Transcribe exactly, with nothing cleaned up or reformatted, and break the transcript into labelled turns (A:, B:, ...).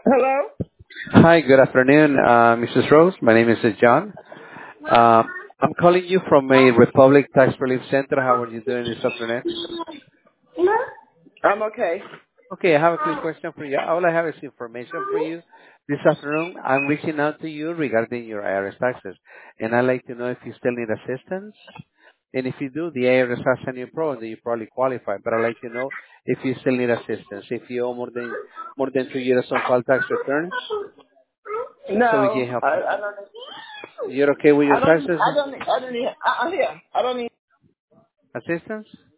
A: Hello?
B: Hi, good afternoon, uh, Missus Rose. My name is uh, John. Uh, I'm calling you from a Republic Tax Relief Center. How are you doing this afternoon?
A: I'm okay.
B: Okay, I have a quick question for you. All I have is information for you. This afternoon, I'm reaching out to you regarding your I R S taxes, and I'd like to know if you still need assistance. And if you do, the I R S has a new program that you probably qualify, but I'd like to know if you still need assistance, if you owe more than more than two years on file tax returns, so we
A: No,
B: can help
A: I,
B: you.
A: I don't.
B: You're okay with your
A: I don't.
B: taxes?
A: I don't. I don't need. Uh, uh, here. I don't need.
B: Assistance?